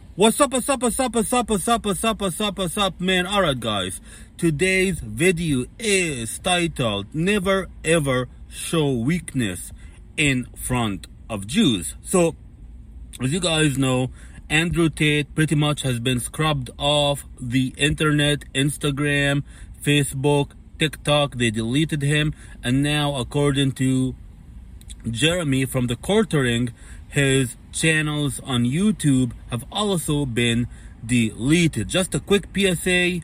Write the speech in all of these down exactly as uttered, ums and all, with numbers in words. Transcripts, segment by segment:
What's up, what's up, what's up, what's up, what's up, what's up, what's up, what's up, man? Alright, guys. Today's video is titled, Never Ever Show Weakness in Front of Jews. So, as you guys know, Andrew Tate pretty much has been scrubbed off the internet, Instagram, Facebook, TikTok. They deleted him. And now, according to Jeremy from the Quartering, his channels on YouTube have also been deleted. Just a quick P S A.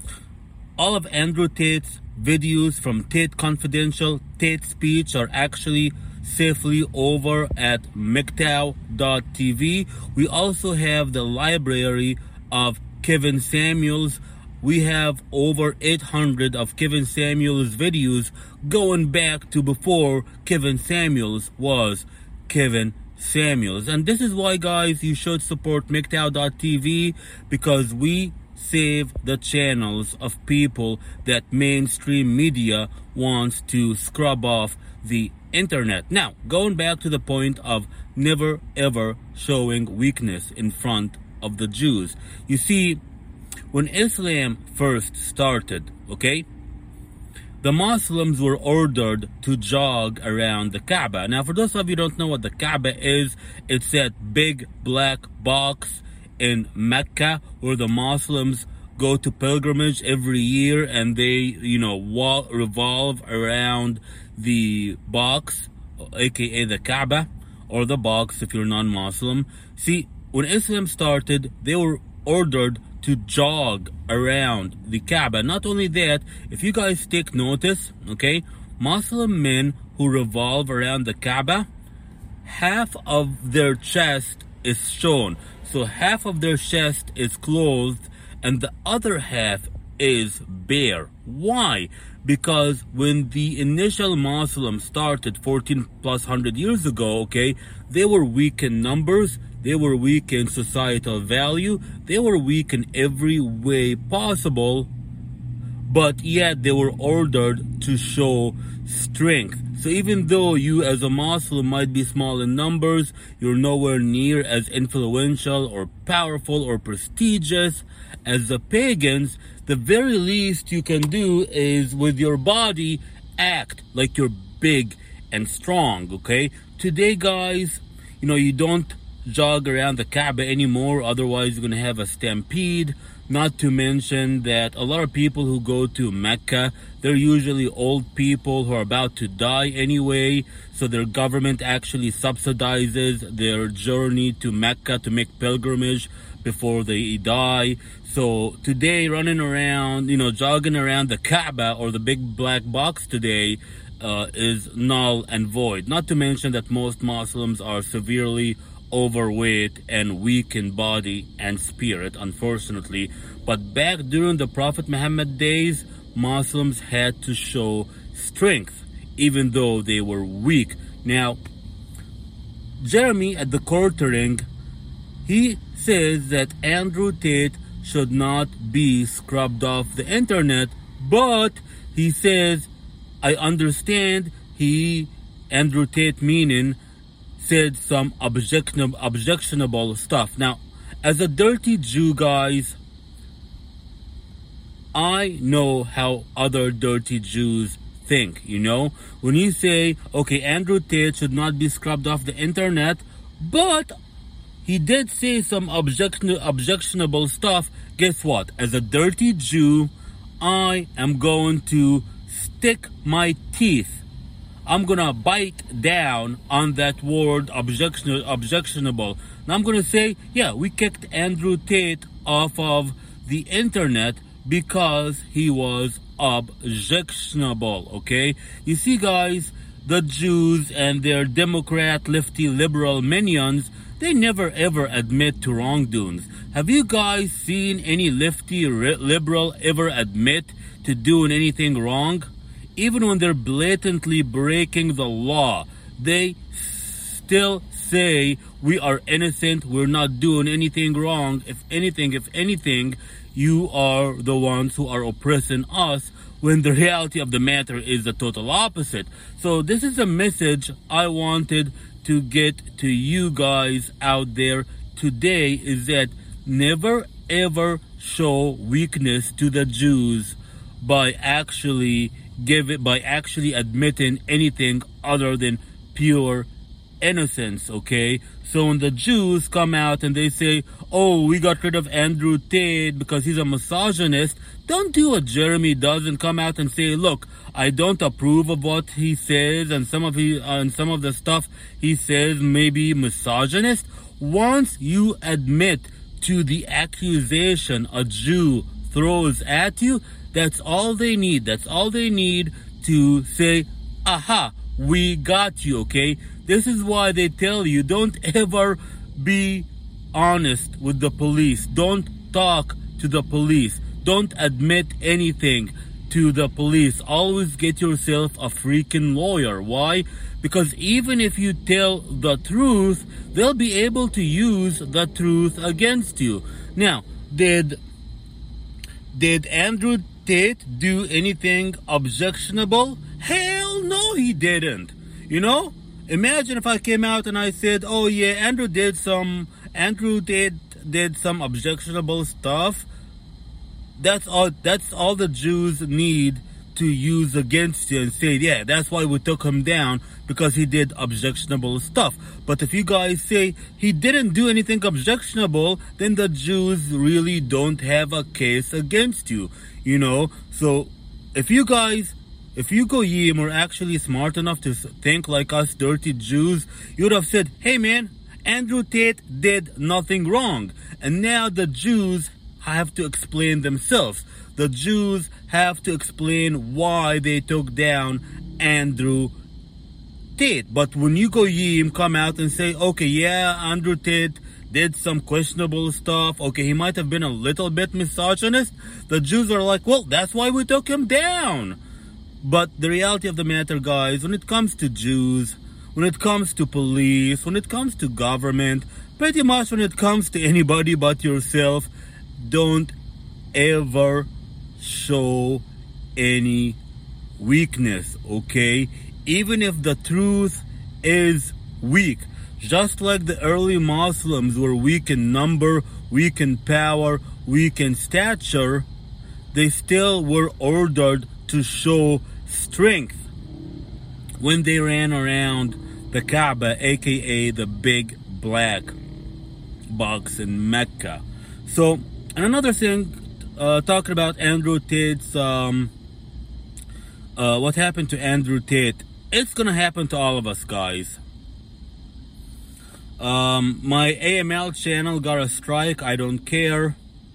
All of Andrew Tate's videos from Tate Confidential, Tate Speech are actually safely over at M G T O W dot T V. We also have the library of Kevin Samuels. We have over eight hundred of Kevin Samuels videos going back to before Kevin Samuels was Kevin Samuels. And this is why, guys, you should support M G T O W dot T V, because we save the channels of people that mainstream media wants to scrub off the internet. Now, going back to the point of never ever showing weakness in front of the Jews. You see, when Islam first started, okay, the Muslims were ordered to jog around the Kaaba. Now, for those of you who don't know what the Kaaba is, it's that big black box in Mecca where the Muslims go to pilgrimage every year, and they, you know, walk, revolve around the box, aka the Kaaba, or the box if you're non-Muslim. See, when Islam started, they were ordered to jog around the Kaaba. Not only that, if you guys take notice, okay, Muslim men who revolve around the Kaaba, half of their chest is shown. So half of their chest is clothed and the other half is bare. Why? Because when the initial Muslims started fourteen plus hundred years ago, okay, they were weak in numbers, they were weak in societal value, they were weak in every way possible, but yet they were ordered to show strength. So even though you as a Muslim might be small in numbers, you're nowhere near as influential or powerful or prestigious as the pagans, the very least you can do is with your body act like you're big and strong, okay? Today, guys, you know, you don't jog around the Kaaba anymore, otherwise you're gonna have a stampede. Not to mention that a lot of people who go to Mecca, they're usually old people who are about to die anyway, so their government actually subsidizes their journey to Mecca to make pilgrimage before they die. So today, running around, you know, jogging around the Kaaba or the big black box today uh, is null and void. Not to mention that most Muslims are severely overweight and weak in body and spirit, unfortunately. But back during the Prophet Muhammad days, Muslims had to show strength even though they were weak. Now, Jeremy at the Quartering, he says that Andrew Tate should not be scrubbed off the internet, but he says, I understand he, Andrew Tate meaning, said some objectionable, objectionable stuff. Now, as a dirty Jew, guys, I know how other dirty Jews think, you know? When you say, okay, Andrew Tate should not be scrubbed off the internet, but he did say some objection, objectionable stuff, guess what? As a dirty Jew, I am going to stick my teeth. I'm gonna bite down on that word objection, objectionable. Now I'm gonna say, yeah, we kicked Andrew Tate off of the internet because he was objectionable, okay? You see, guys, the Jews and their Democrat, lefty, liberal minions, they never ever admit to wrongdoings. Have you guys seen any lefty, liberal ever admit to doing anything wrong? Even when they're blatantly breaking the law, they still say we are innocent, we're not doing anything wrong. If anything, if anything, you are the ones who are oppressing us, when the reality of the matter is the total opposite. So this is a message I wanted to get to you guys out there today, is that never ever show weakness to the Jews by actually give it by actually admitting anything other than pure innocence, okay? So when the Jews come out and they say, oh, we got rid of Andrew Tate because he's a misogynist, don't do what Jeremy does and come out and say, look, I don't approve of what he says, and some of he uh, and some of the stuff he says may be misogynist. Once you admit to the accusation a Jew throws at you, that's all they need. That's all they need to say, aha, we got you, okay? This is why they tell you, don't ever be honest with the police. Don't talk to the police. Don't admit anything to the police. Always get yourself a freaking lawyer. Why? Because even if you tell the truth, they'll be able to use the truth against you. Now, did did Andrew Tate do anything objectionable? Hell no, he didn't. You know? Imagine if I came out and I said, oh yeah, Andrew did some Andrew did did some objectionable stuff. That's all that's all the Jews need to use against you and say, yeah, that's why we took him down, because he did objectionable stuff. But if you guys say he didn't do anything objectionable, then the Jews really don't have a case against you, you know? So if you guys, if you goyim are actually smart enough to think like us dirty Jews, you would have said, hey man, Andrew Tate did nothing wrong. And now the Jews have to explain themselves. The Jews have to explain why they took down Andrew Tate. But when you goyim come out and say, okay, yeah, Andrew Tate did some questionable stuff, okay, he might have been a little bit misogynist, the Jews are like, well, that's why we took him down. But the reality of the matter, guys, when it comes to Jews, when it comes to police, when it comes to government, pretty much when it comes to anybody but yourself, don't ever show any weakness, okay? Even if the truth is weak. Just like the early Muslims were weak in number, weak in power, weak in stature, they still were ordered to show strength when they ran around the Kaaba, aka the big black box in Mecca. So, and another thing, uh, talking about Andrew Tate's, um, uh, what happened to Andrew Tate, it's gonna happen to all of us, guys. Um, my A M L channel got a strike, I don't care.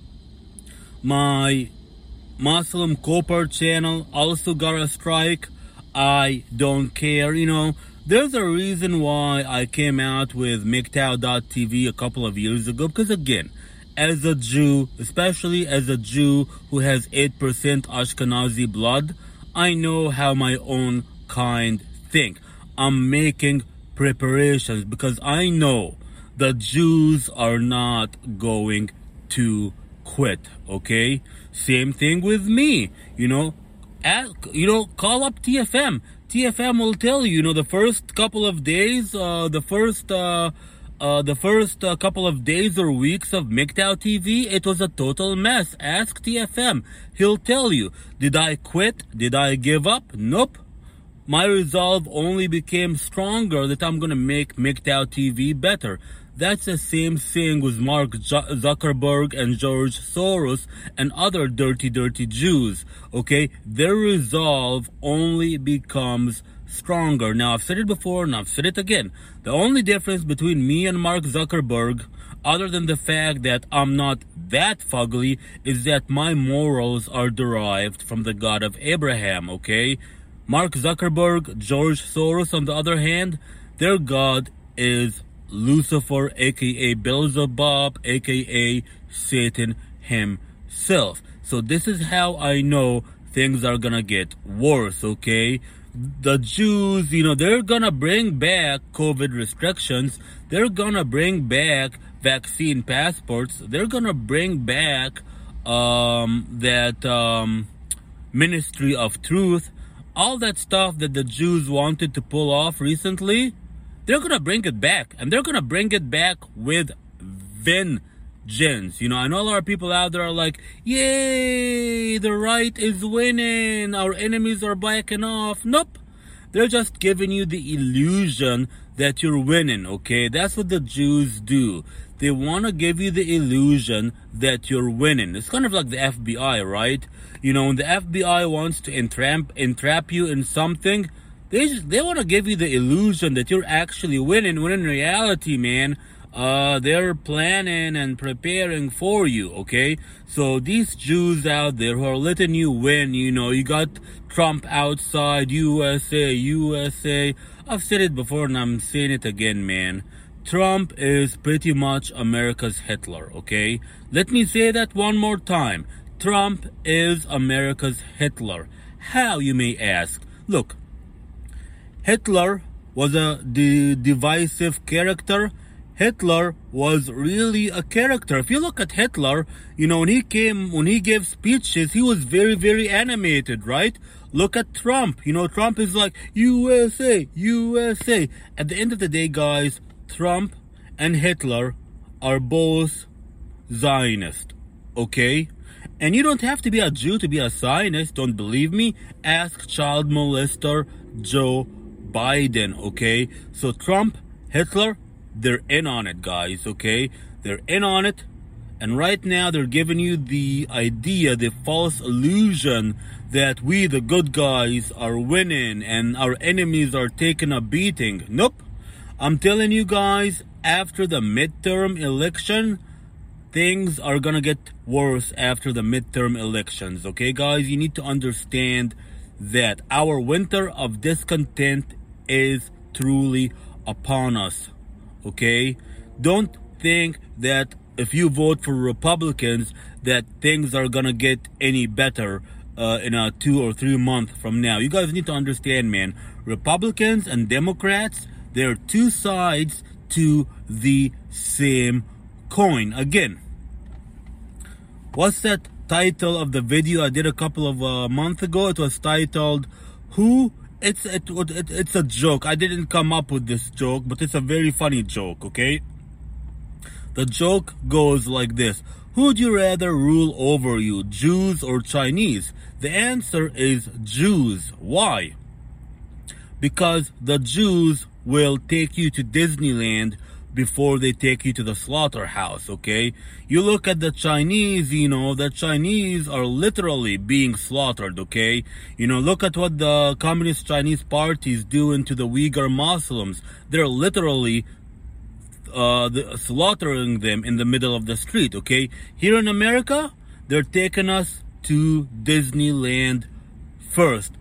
My Muslim Cooper channel also got a strike, I don't care. You know, there's a reason why I came out with M G T O W dot T V a couple of years ago, because again, as a Jew, especially as a Jew who has eight percent Ashkenazi blood, I know how my own kind think. I'm making preparations because I know the Jews are not going to quit, okay? Same thing with me, you know, ask, you know, call up T F M. T F M will tell you, you know, the first couple of days, uh, the first, uh, Uh, the first uh, couple of days or weeks of M G T O W T V, it was a total mess. Ask T F M. He'll tell you, did I quit? Did I give up? Nope. My resolve only became stronger that I'm going to make M G T O W T V better. That's the same thing with Mark Zuckerberg and George Soros and other dirty, dirty Jews. Okay? Their resolve only becomes stronger. Now, I've said it before and I've said it again. The only difference between me and Mark Zuckerberg, other than the fact that I'm not that fugly, is that my morals are derived from the God of Abraham, okay? Mark Zuckerberg, George Soros, on the other hand, their God is Lucifer, aka Beelzebub, aka Satan himself. So this is how I know things are gonna get worse, okay? The Jews, you know, they're gonna bring back COVID restrictions. They're gonna bring back vaccine passports. They're gonna bring back um, that um, ministry of truth. All that stuff that the Jews wanted to pull off recently, they're gonna bring it back. And they're gonna bring it back with vengeance. gens. You know, I know a lot of people out there are like, yay, the right is winning, our enemies are backing off. Nope. They're just giving you the illusion that you're winning, okay? That's what the Jews do. They want to give you the illusion that you're winning. It's kind of like the F B I, right? You know, when the F B I wants to entrap entrap you in something, they just, they want to give you the illusion that you're actually winning, when in reality, man, uh, they're planning and preparing for you, okay? So these Jews out there who are letting you win, you know, you got Trump outside, U S A, U S A. I've said it before and I'm saying it again, man. Trump is pretty much America's Hitler, okay? Let me say that one more time. Trump is America's Hitler. How, you may ask? Look, Hitler was a de- divisive character. Hitler was really a character. If you look at Hitler, you know, when he came, when he gave speeches, he was very, very animated, right? Look at Trump. You know, Trump is like, U S A, U S A. At the end of the day, guys, Trump and Hitler are both Zionist, okay? And you don't have to be a Jew to be a Zionist. Don't believe me? Ask child molester Joe Biden, okay? So Trump, Hitler, they're in on it, guys, okay? They're in on it. And right now they're giving you the idea, the false illusion that we, the good guys, are winning and our enemies are taking a beating. Nope. I'm telling you guys, after the midterm election, things are gonna get worse after the midterm elections, okay, guys? You need to understand that our winter of discontent is truly upon us, okay? Don't think that if you vote for Republicans that things are gonna get any better uh, in a two or three month from now. You guys need to understand, man, Republicans and Democrats, they're two sides to the same coin. Again, what's that title of the video I did a couple of uh, months ago? It was titled, Who? It's, it, it, it's a joke. I didn't come up with this joke, but it's a very funny joke, okay? The joke goes like this. Who would you rather rule over you, Jews or Chinese? The answer is Jews. Why? Because the Jews will take you to Disneyland before they take you to the slaughterhouse, okay? You look at the Chinese, you know, the Chinese are literally being slaughtered, okay? You know, look at what the Communist Chinese Party is doing to the Uyghur Muslims. They're literally uh, the, slaughtering them in the middle of the street, okay? Here in America, they're taking us to Disneyland first.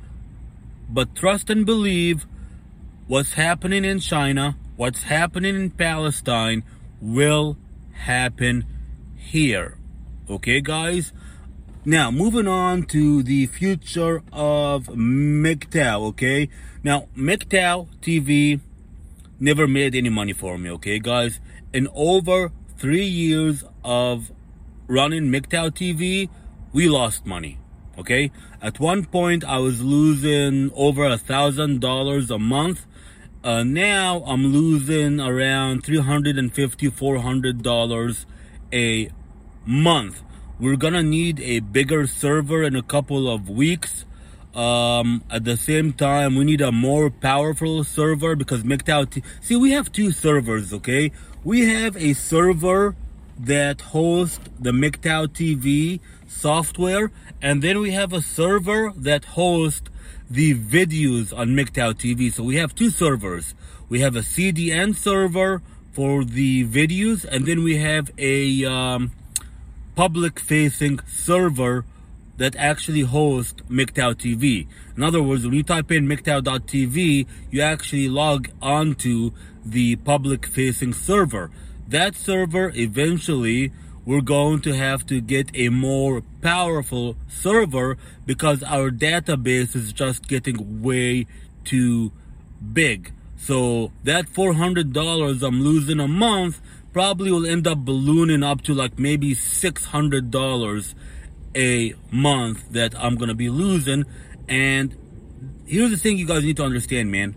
But trust and believe, what's happening in China, what's happening in Palestine will happen here. Okay, guys? Now, moving on to the future of M G T O W, okay? Now, M G T O W T V never made any money for me, okay, guys? In over three years of running M G T O W T V, we lost money, okay? At one point, I was losing over a thousand dollars a month. Uh, now I'm losing around three hundred fifty dollars, four hundred dollars a month. We're gonna need a bigger server in a couple of weeks. Um, at the same time, we need a more powerful server because M G T O W... See, we have two servers, okay? We have a server that hosts the M G T O W T V software, and then we have a server that hosts the videos on M G T O W T V. So we have two servers. We have a C D N server for the videos, and then we have a um, public-facing server that actually hosts M G T O W T V. In other words, when you type in M G T O W dot T V, you actually log onto the public-facing server. That server, eventually, we're going to have to get a more powerful server because our database is just getting way too big. So that four hundred dollars I'm losing a month probably will end up ballooning up to like maybe six hundred dollars a month that I'm gonna be losing. And here's the thing you guys need to understand, man.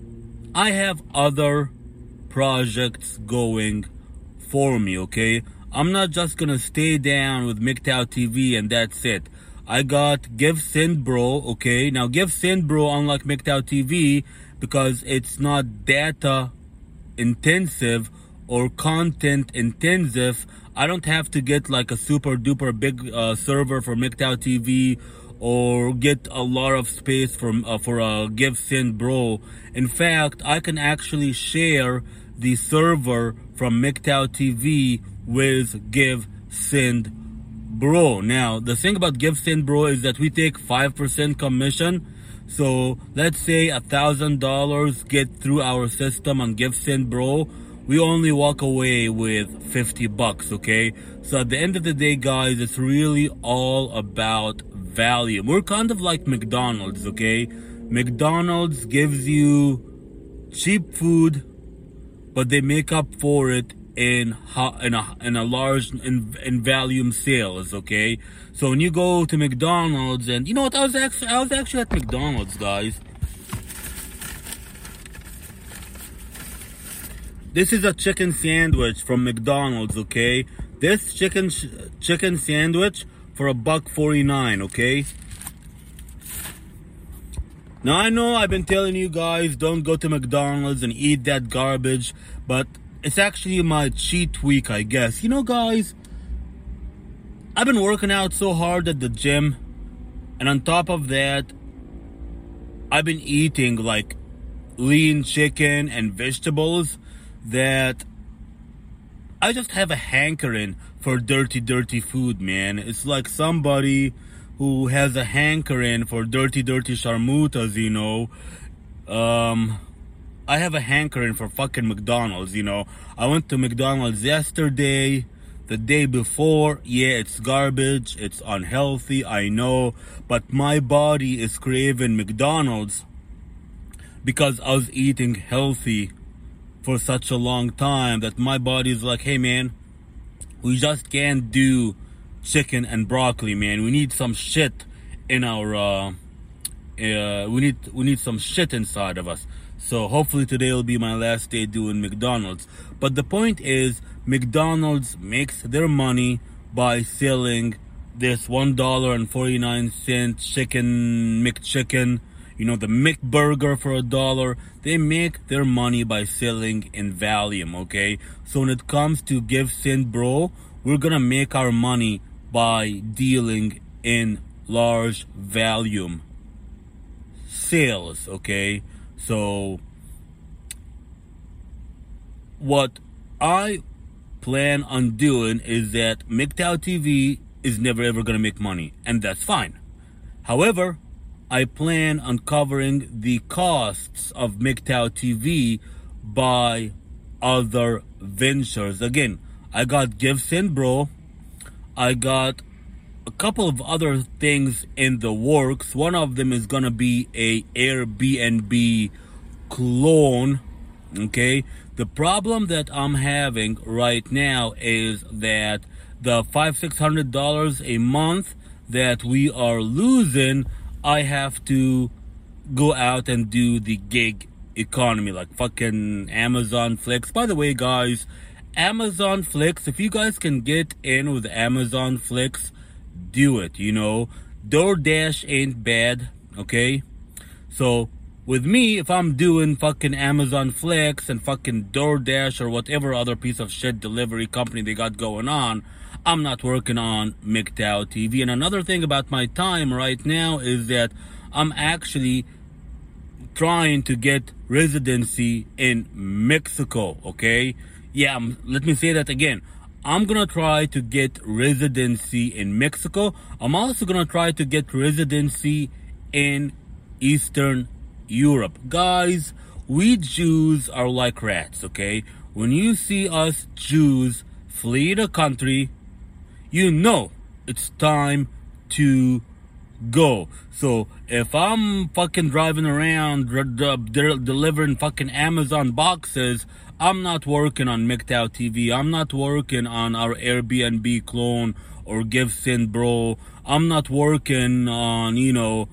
I have other projects going for me, okay? I'm not just gonna stay down with MGTOW T V and that's it. I got GiveSendBro, okay? Now GiveSendBro, unlike MGTOW T V, because it's not data intensive or content intensive, I don't have to get like a super duper big uh, server for MGTOW T V or get a lot of space from uh, for a GiveSendBro. In fact, I can actually share the server from MGTOW T V with GiveSendBro. Now, the thing about GiveSendBro is that we take five percent commission. So let's say a thousand dollars get through our system on GiveSendBro, we only walk away with fifty bucks, okay? So at the end of the day, guys, it's really all about value. We're kind of like McDonald's, okay? McDonald's gives you cheap food, but they make up for it in in a in a large in, in volume sales, okay? So when you go to McDonald's, and you know what, I was actually I was actually at McDonald's, guys. This is a chicken sandwich from McDonald's, okay? This chicken chicken sandwich for a buck forty-nine, okay? Now I know I've been telling you guys don't go to McDonald's and eat that garbage, but it's actually my cheat week, I guess. You know, guys, I've been working out so hard at the gym, and on top of that, I've been eating like lean chicken and vegetables that I just have a hankering for dirty, dirty food, man. It's like somebody who has a hankering for dirty, dirty sharmutas, you know. Um, I have a hankering for fucking McDonald's, you know. I went to McDonald's yesterday, the day before. Yeah, it's garbage, it's unhealthy, I know. But my body is craving McDonald's because I was eating healthy for such a long time that my body is like, hey man, we just can't do chicken and broccoli, man. We need some shit in our uh, uh we need we need some shit inside of us. So hopefully today will be my last day doing McDonald's. But the point is, McDonald's makes their money by selling this one dollar and forty-nine cents chicken McChicken, you know, the McBurger for a dollar. They make their money by selling in volume, okay? So when it comes to GiveSendBro, we're gonna make our money by dealing in large volume sales, okay? So what I plan on doing is that MGTOW T V is never ever gonna make money, and that's fine. However, I plan on covering the costs of MGTOW T V by other ventures. Again, I got GiveSendBro. I got a couple of other things in the works. One of them is gonna be a Airbnb clone, okay? The problem that I'm having right now is that the five, six hundred dollars a month that we are losing, I have to go out and do the gig economy, like fucking Amazon Flex. By the way, guys, Amazon Flex, if you guys can get in with Amazon Flex, do it, you know. DoorDash ain't bad, okay? So, with me, if I'm doing fucking Amazon Flex and fucking DoorDash or whatever other piece of shit delivery company they got going on, I'm not working on MGTOW T V. And another thing about my time right now is that I'm actually trying to get residency in Mexico, okay? Yeah, I'm, let me say that again. I'm gonna try to get residency in Mexico. I'm also gonna try to get residency in Eastern Europe. Guys, we Jews are like rats, okay? When you see us Jews flee the country, you know it's time to go. So if I'm fucking driving around de delivering fucking Amazon boxes, I'm not working on MGTOW T V. I'm not working on our Airbnb clone or GiveSendBro. I'm not working on, you know,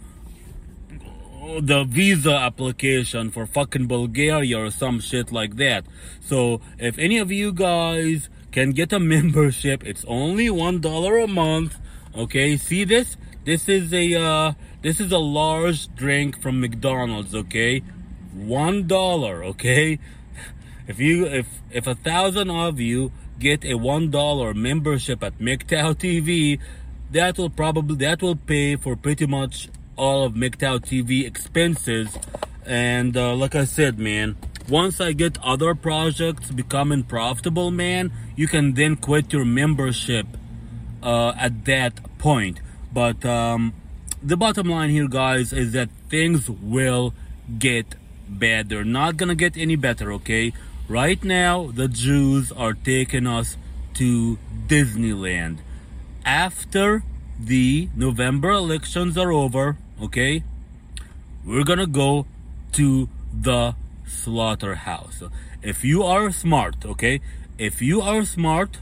the visa application for fucking Bulgaria or some shit like that. So if any of you guys can get a membership. It's only one dollar a month. Okay, see this? This is a uh, this is a large drink from McDonald's. Okay, one dollar. Okay, if you if if a thousand of you get a one dollar membership at MGTOW T V, that will probably that will pay for pretty much all of MGTOW T V expenses. And uh, like I said, man, once I get other projects becoming profitable, man, you can then quit your membership uh, at that point. But um, the bottom line here, guys, is that things will get bad. They're not gonna get any better, okay? Right now, the Jews are taking us to Disneyland. After the November elections are over, okay, we're gonna go to the slaughterhouse. If you are smart, okay, if you are smart,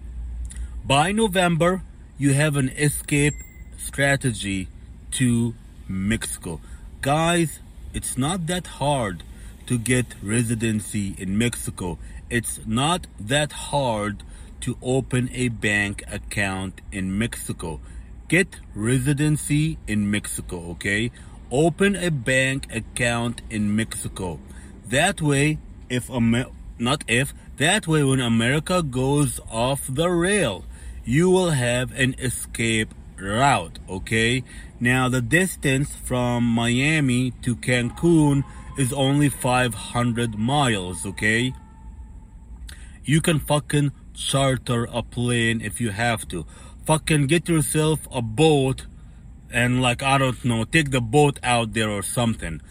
by November, you have an escape strategy to Mexico. Guys, it's not that hard to get residency in Mexico. It's not that hard to open a bank account in Mexico. Get residency in Mexico, okay? Open a bank account in Mexico. That way, if Amer- not if, that way when America goes off the rail, you will have an escape route, okay? Now, the distance from Miami to Cancun is only five hundred miles, okay? You can fucking charter a plane if you have to. Fucking get yourself a boat and, like, I don't know, take the boat out there or something.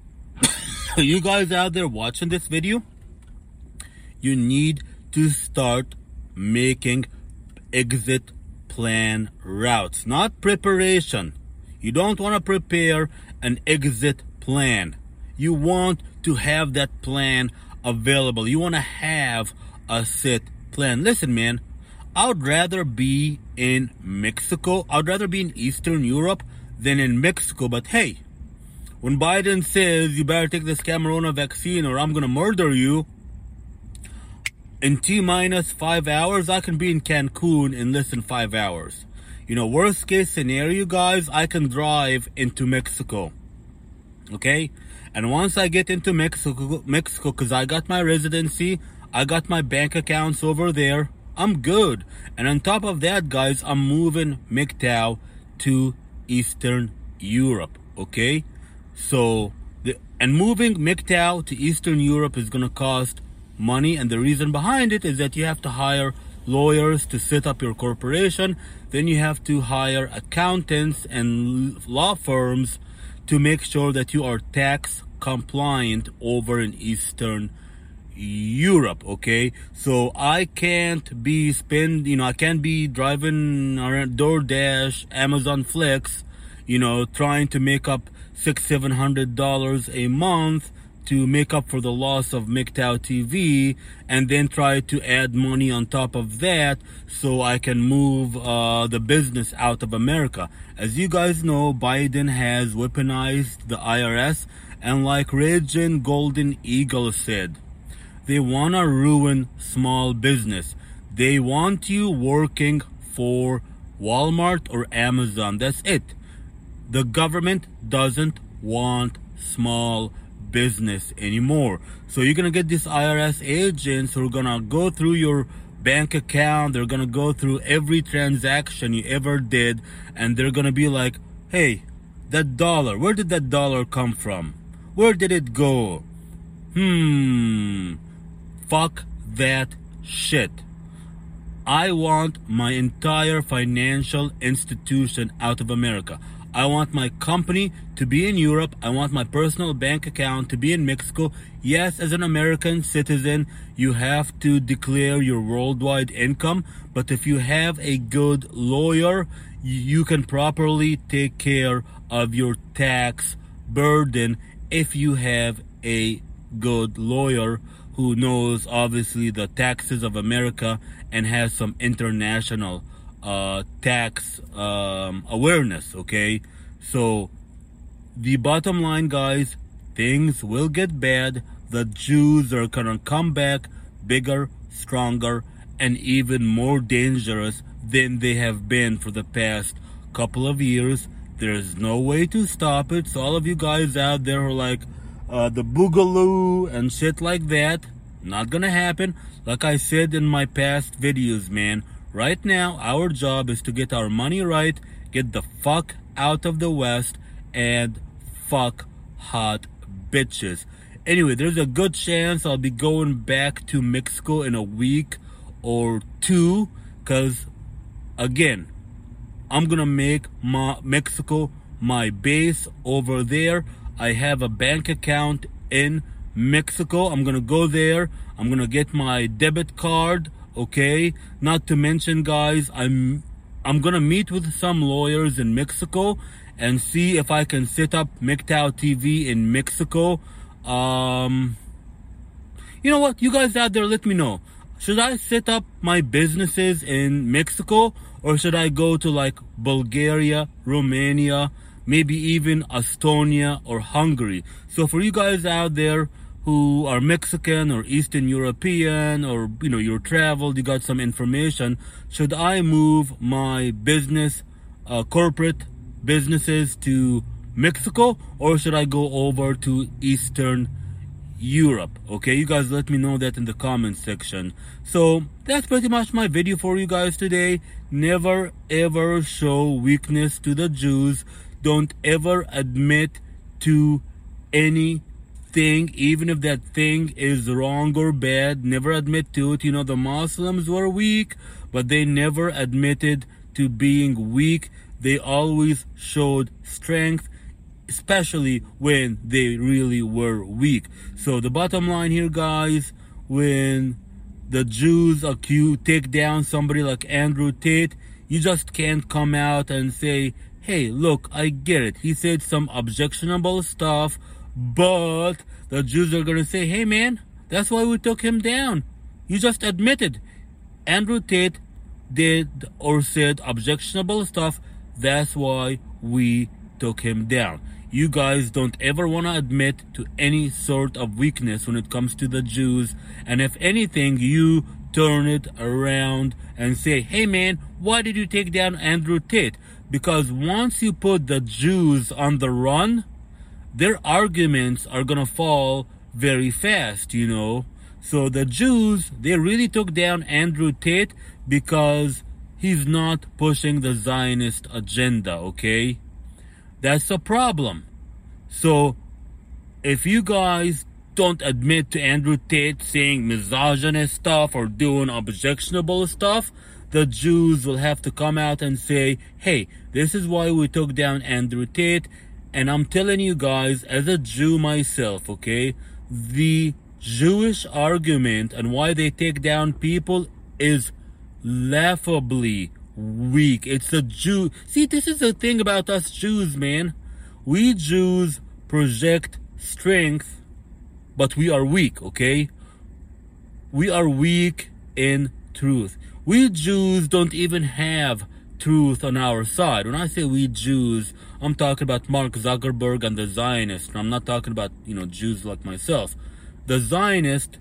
You guys out there watching this video, you need to start making exit plan routes, not preparation. You don't want to prepare an exit plan. You want to have that plan available. You want to have a set plan. Listen, man, I would rather be in Mexico. I'd rather be in Eastern Europe than in Mexico. But hey, when Biden says you better take this Camarona vaccine or I'm going to murder you, in T minus five hours, I can be in Cancun in less than five hours. You know, worst case scenario, guys, I can drive into Mexico. Okay? And once I get into Mexico, Mexico, because I got my residency, I got my bank accounts over there, I'm good. And on top of that, guys, I'm moving MGTOW to Eastern Europe. Okay? So, the, and moving MGTOW to Eastern Europe is going to cost money, and the reason behind it is that you have to hire lawyers to set up your corporation. Then you have to hire accountants and law firms to make sure that you are tax compliant over in Eastern Europe. Okay, so I can't be spend you know I can't be driving around DoorDash, Amazon Flex, you know trying to make up six seven hundred dollars a month to make up for the loss of MGTOW T V, and then try to add money on top of that so I can move uh, the business out of America. As you guys know, Biden has weaponized the I R S, and like Raging Golden Eagle said, they want to ruin small business. They want you working for Walmart or Amazon. That's it. The government doesn't want small business anymore. So you're gonna get these I R S agents who are gonna go through your bank account. They're gonna go through every transaction you ever did, and they're gonna be like, hey, that dollar, where did that dollar come from? Where did it go? Hmm fuck that shit. I want my entire financial institution out of America. I want my company to be in Europe. I want my personal bank account to be in Mexico. Yes, as an American citizen, you have to declare your worldwide income. But if you have a good lawyer, you can properly take care of your tax burden if you have a good lawyer who knows, obviously, the taxes of America and has some international uh, tax um, awareness, okay? So, the bottom line, guys, things will get bad. The Jews are gonna come back bigger, stronger, and even more dangerous than they have been for the past couple of years. There's no way to stop it. So all of you guys out there who are like uh, the boogaloo and shit like that, not gonna happen. Like I said in my past videos, man, right now our job is to get our money right, get the fuck out of the West, and fuck hot bitches. Anyway, there's a good chance I'll be going back to Mexico in a week or two, because again, I'm gonna make my Mexico my base over there. I have a bank account in Mexico. I'm gonna go there. I'm gonna get my debit card, okay? Not to mention, guys, I'm I'm gonna meet with some lawyers in Mexico and see if I can set up M G T O W T V in Mexico. Um, you know what? You guys out there, let me know. Should I set up my businesses in Mexico, or should I go to like Bulgaria, Romania, maybe even Estonia or Hungary? So for you guys out there who are Mexican or Eastern European, or you know, you're traveled, you got some information, should I move my business, uh, corporate businesses to Mexico, or should I go over to Eastern Europe? Okay, you guys let me know that in the comment section. So that's pretty much my video for you guys today. Never ever show weakness to the Jews. Don't ever admit to anything, even if that thing is wrong or bad. Never admit to it. You know, the Muslims were weak, but they never admitted to being weak. They always showed strength, especially when they really were weak. So the bottom line here, guys, when the Jews accuse, take down somebody like Andrew Tate, you just can't come out and say, hey, look, I get it. He said some objectionable stuff, but the Jews are going to say, hey, man, that's why we took him down. You just admitted Andrew Tate did or said objectionable stuff. That's why we took him down. You guys don't ever want to admit to any sort of weakness when it comes to the Jews. And if anything, you turn it around and say, hey man, why did you take down Andrew Tate? Because once you put the Jews on the run, their arguments are gonna fall very fast, you know. So the Jews, they really took down Andrew Tate because he's not pushing the Zionist agenda, okay? That's a problem. So if you guys don't admit to Andrew Tate saying misogynist stuff or doing objectionable stuff, the Jews will have to come out and say, hey, this is why we took down Andrew Tate. And I'm telling you guys, as a Jew myself, okay, the Jewish argument and why they take down people is laughably weak. It's the Jew. See, this is the thing about us Jews, man. We Jews project strength, but we are weak, okay? We are weak in truth. We Jews don't even have truth on our side. When I say we Jews, I'm talking about Mark Zuckerberg and the Zionists. I'm not talking about, you know, Jews like myself. The Zionists,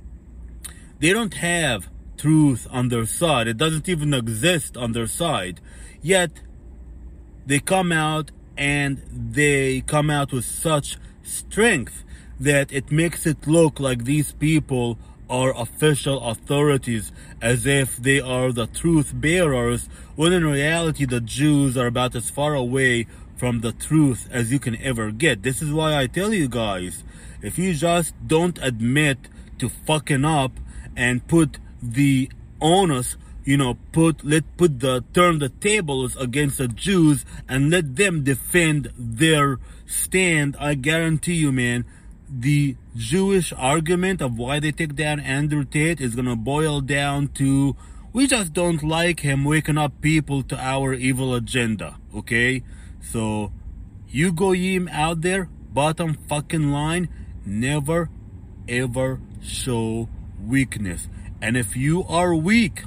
they don't have truth on their side. It doesn't even exist on their side. Yet they come out and they come out with such strength that it makes it look like these people are official authorities, as if they are the truth bearers, when in reality the Jews are about as far away from the truth as you can ever get. This is why I tell you guys, if you just don't admit to fucking up and put the onus, you know, put let put the turn the tables against the Jews and let them defend their stand, I guarantee you, man, the Jewish argument of why they take down Andrew Tate is gonna boil down to, we just don't like him waking up people to our evil agenda, okay? So you goyim out there, bottom fucking line, never ever show weakness. And if you are weak,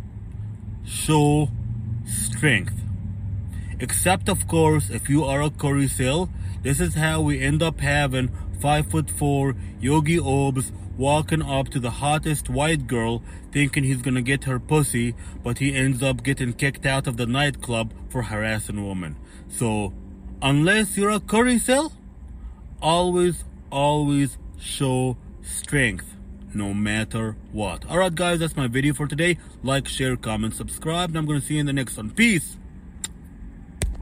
show strength. Except, of course, if you are a Corey Sale. This is how we end up having five foot four Yogi Obs walking up to the hottest white girl thinking he's gonna get her pussy, but he ends up getting kicked out of the nightclub for harassing women. So, unless you're a curry cell, always, always show strength, no matter what. Alright guys, that's my video for today. Like, share, comment, subscribe, and I'm gonna see you in the next one. Peace!